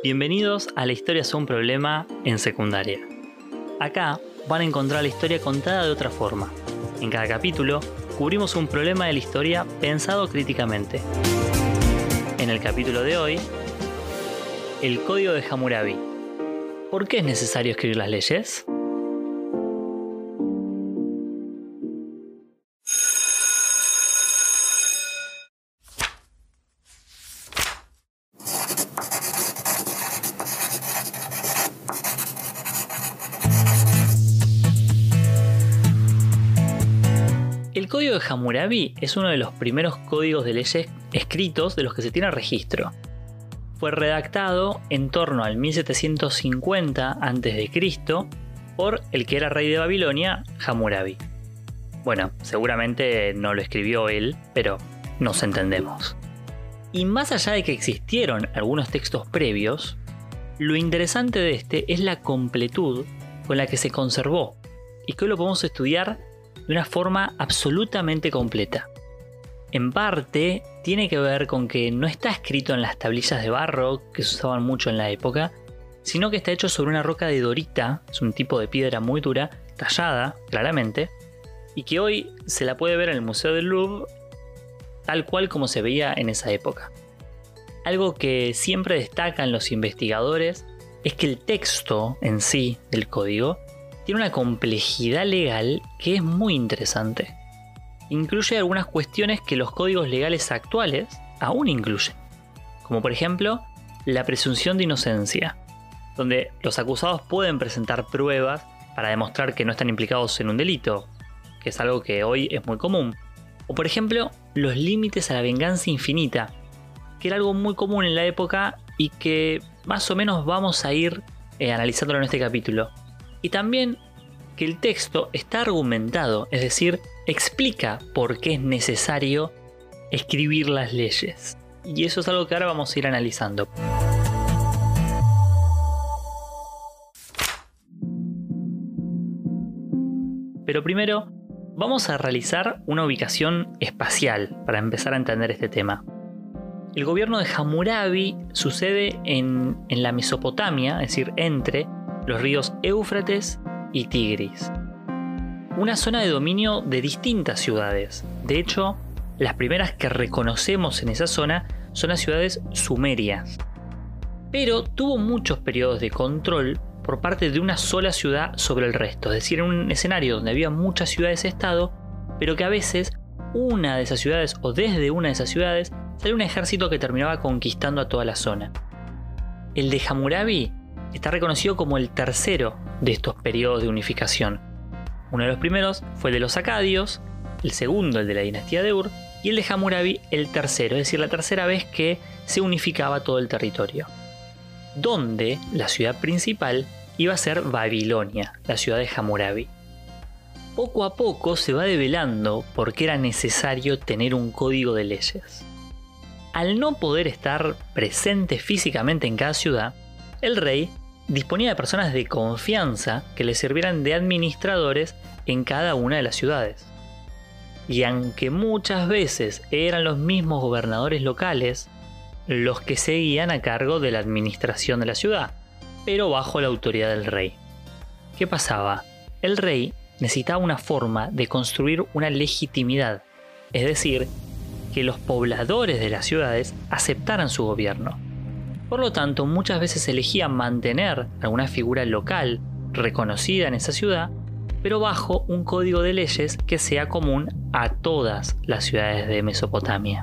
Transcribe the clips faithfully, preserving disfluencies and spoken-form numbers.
Bienvenidos a La Historia es un Problema en secundaria. Acá van a encontrar la historia contada de otra forma. En cada capítulo cubrimos un problema de la historia pensado críticamente. En el capítulo de hoy, el Código de Hammurabi. ¿Por qué es necesario escribir las leyes? El Código de Hammurabi es uno de los primeros códigos de leyes escritos de los que se tiene registro. Fue redactado en torno al mil setecientos cincuenta antes de Cristo por el que era rey de Babilonia, Hammurabi. Bueno, seguramente no lo escribió él, pero nos entendemos. Y más allá de que existieron algunos textos previos, lo interesante de este es la completud con la que se conservó y que hoy lo podemos estudiar de una forma absolutamente completa. En parte tiene que ver con que no está escrito en las tablillas de barro que se usaban mucho en la época, sino que está hecho sobre una roca de dorita, es un tipo de piedra muy dura, tallada claramente, y que hoy se la puede ver en el Museo del Louvre tal cual como se veía en esa época. Algo que siempre destacan los investigadores es que el texto en sí del código tiene una complejidad legal que es muy interesante. Incluye algunas cuestiones que los códigos legales actuales aún incluyen, como por ejemplo la presunción de inocencia, donde los acusados pueden presentar pruebas para demostrar que no están implicados en un delito, que es algo que hoy es muy común, o por ejemplo los límites a la venganza infinita, que era algo muy común en la época y que más o menos vamos a ir eh, analizándolo en este capítulo. Y también que el texto está argumentado, es decir, explica por qué es necesario escribir las leyes. Y eso es algo que ahora vamos a ir analizando. Pero primero, vamos a realizar una ubicación espacial para empezar a entender este tema. El gobierno de Hammurabi sucede en, en la Mesopotamia, es decir, entre los ríos Éufrates y Tigris. Una zona de dominio de distintas ciudades. De hecho, las primeras que reconocemos en esa zona son las ciudades sumerias. Pero tuvo muchos periodos de control por parte de una sola ciudad sobre el resto. Es decir, en un escenario donde había muchas ciudades-estado, pero que a veces una de esas ciudades o desde una de esas ciudades salía un ejército que terminaba conquistando a toda la zona. El de Hammurabi está reconocido como el tercero de estos periodos de unificación. Uno de los primeros fue el de los acadios, el segundo el de la dinastía de Ur y el de Hammurabi el tercero, es decir, la tercera vez que se unificaba todo el territorio. Donde la ciudad principal iba a ser Babilonia, la ciudad de Hammurabi. Poco a poco se va develando por qué era necesario tener un código de leyes. Al no poder estar presente físicamente en cada ciudad, el rey disponía de personas de confianza que le sirvieran de administradores en cada una de las ciudades. Y aunque muchas veces eran los mismos gobernadores locales los que seguían a cargo de la administración de la ciudad, pero bajo la autoridad del rey. ¿Qué pasaba? El rey necesitaba una forma de construir una legitimidad, es decir, que los pobladores de las ciudades aceptaran su gobierno. Por lo tanto, muchas veces elegían mantener alguna figura local reconocida en esa ciudad, pero bajo un código de leyes que sea común a todas las ciudades de Mesopotamia.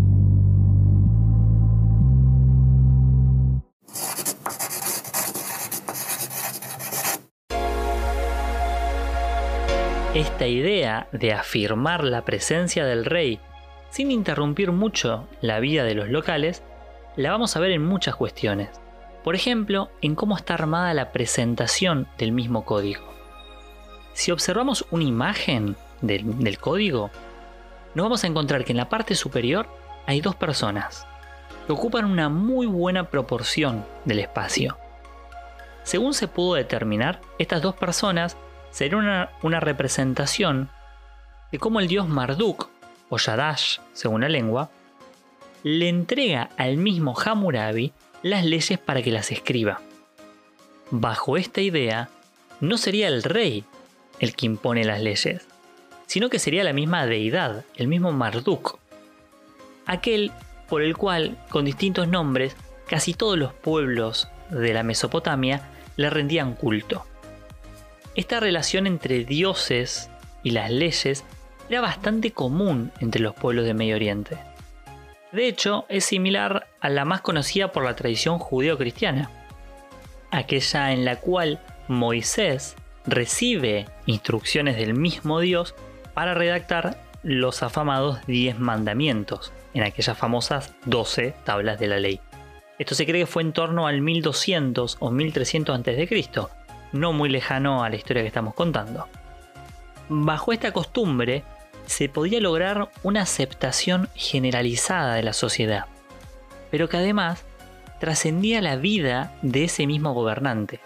Esta idea de afirmar la presencia del rey sin interrumpir mucho la vida de los locales la vamos a ver en muchas cuestiones. Por ejemplo, en cómo está armada la presentación del mismo código. Si observamos una imagen del, del código, nos vamos a encontrar que en la parte superior hay dos personas que ocupan una muy buena proporción del espacio. Según se pudo determinar, estas dos personas serían una, una representación de cómo el dios Marduk, o Shadash según la lengua, le entrega al mismo Hammurabi las leyes para que las escriba. Bajo esta idea, no sería el rey el que impone las leyes, sino que sería la misma deidad, el mismo Marduk, aquel por el cual, con distintos nombres, casi todos los pueblos de la Mesopotamia le rendían culto. Esta relación entre dioses y las leyes era bastante común entre los pueblos de Medio Oriente. De hecho, es similar a la más conocida por la tradición judeo-cristiana, aquella en la cual Moisés recibe instrucciones del mismo Dios para redactar los afamados diez mandamientos, en aquellas famosas doce tablas de la ley. Esto se cree que fue en torno al mil doscientos o mil trescientos antes de Cristo, no muy lejano a la historia que estamos contando. Bajo esta costumbre se podía lograr una aceptación generalizada de la sociedad, pero que además trascendía la vida de ese mismo gobernante.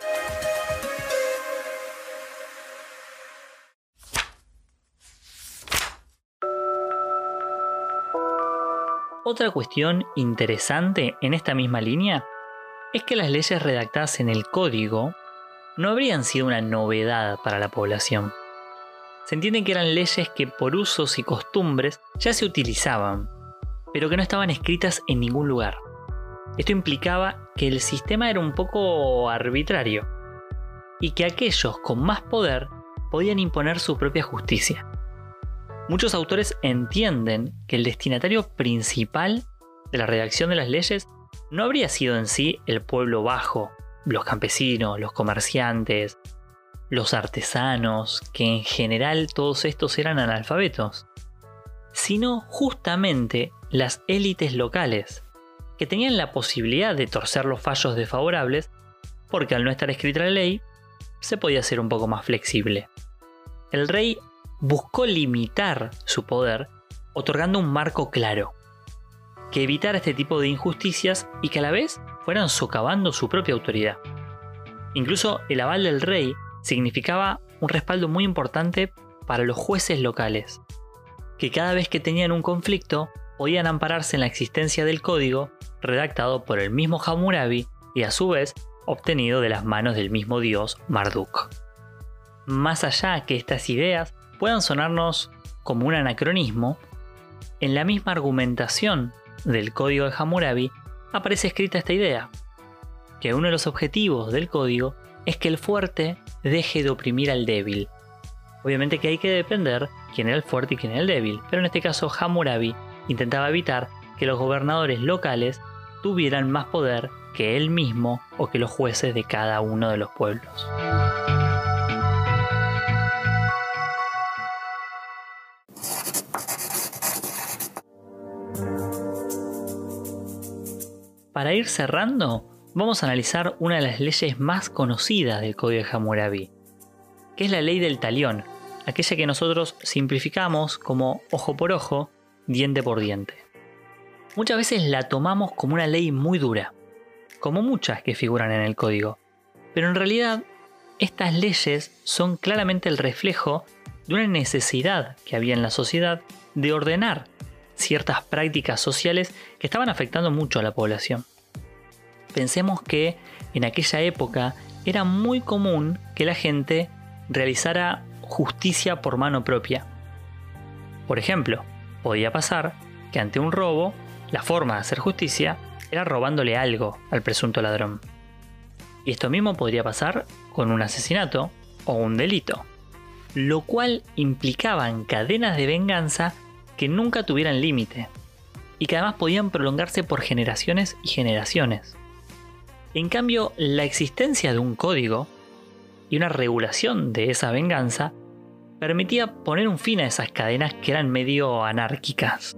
Otra cuestión interesante en esta misma línea es que las leyes redactadas en el código no habrían sido una novedad para la población. Se entiende que eran leyes que por usos y costumbres ya se utilizaban, pero que no estaban escritas en ningún lugar. Esto implicaba que el sistema era un poco arbitrario y que aquellos con más poder podían imponer su propia justicia. Muchos autores entienden que el destinatario principal de la redacción de las leyes no habría sido en sí el pueblo bajo, los campesinos, los comerciantes, los artesanos, que en general todos estos eran analfabetos, sino justamente las élites locales, que tenían la posibilidad de torcer los fallos desfavorables porque al no estar escrita la ley, se podía ser un poco más flexible. El rey buscó limitar su poder otorgando un marco claro, que evitara este tipo de injusticias y que a la vez fueran socavando su propia autoridad. Incluso el aval del rey significaba un respaldo muy importante para los jueces locales, que cada vez que tenían un conflicto podían ampararse en la existencia del código redactado por el mismo Hammurabi y a su vez obtenido de las manos del mismo dios Marduk. Más allá que estas ideas puedan sonarnos como un anacronismo, en la misma argumentación del código de Hammurabi aparece escrita esta idea, que uno de los objetivos del código es que el fuerte deje de oprimir al débil. Obviamente que hay que depender quién era el fuerte y quién era el débil, pero en este caso Hammurabi intentaba evitar que los gobernadores locales tuvieran más poder que él mismo o que los jueces de cada uno de los pueblos. Para ir cerrando, vamos a analizar una de las leyes más conocidas del Código de Hammurabi, que es la ley del talión, aquella que nosotros simplificamos como ojo por ojo, diente por diente. Muchas veces la tomamos como una ley muy dura, como muchas que figuran en el código, pero en realidad estas leyes son claramente el reflejo de una necesidad que había en la sociedad de ordenar ciertas prácticas sociales que estaban afectando mucho a la población. Pensemos que en aquella época era muy común que la gente realizara justicia por mano propia. Por ejemplo, podía pasar que ante un robo, la forma de hacer justicia era robándole algo al presunto ladrón. Y esto mismo podría pasar con un asesinato o un delito, lo cual implicaban cadenas de venganza que nunca tuvieran límite y que además podían prolongarse por generaciones y generaciones. En cambio, la existencia de un código y una regulación de esa venganza permitía poner un fin a esas cadenas que eran medio anárquicas.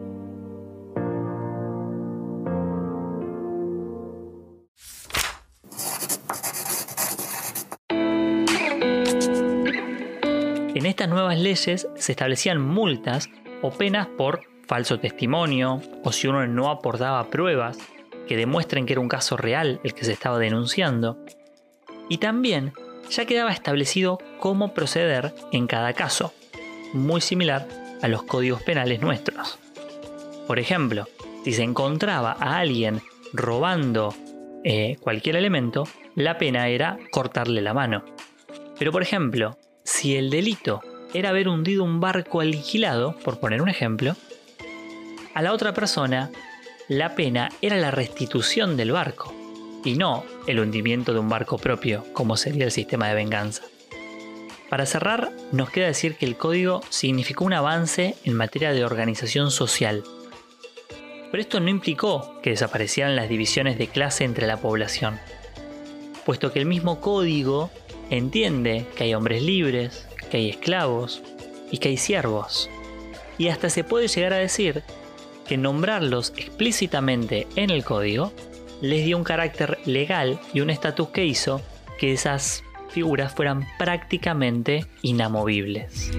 En estas nuevas leyes se establecían multas o penas por falso testimonio o si uno no aportaba pruebas que demuestren que era un caso real el que se estaba denunciando. Y también ya quedaba establecido cómo proceder en cada caso, muy similar a los códigos penales nuestros. Por ejemplo, si se encontraba a alguien robando eh, cualquier elemento, la pena era cortarle la mano. Pero por ejemplo, si el delito era haber hundido un barco alquilado, por poner un ejemplo, a la otra persona la pena era la restitución del barco y no el hundimiento de un barco propio, como sería el sistema de venganza. Para cerrar, nos queda decir que el código significó un avance en materia de organización social. Pero esto no implicó que desaparecieran las divisiones de clase entre la población, puesto que el mismo código entiende que hay hombres libres, que hay esclavos y que hay siervos. Y hasta se puede llegar a decir que nombrarlos explícitamente en el código les dio un carácter legal y un estatus que hizo que esas figuras fueran prácticamente inamovibles.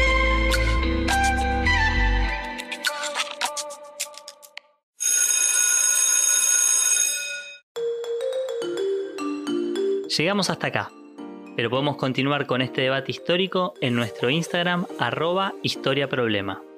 Llegamos hasta acá, pero podemos continuar con este debate histórico en nuestro Instagram arroba historiaproblema.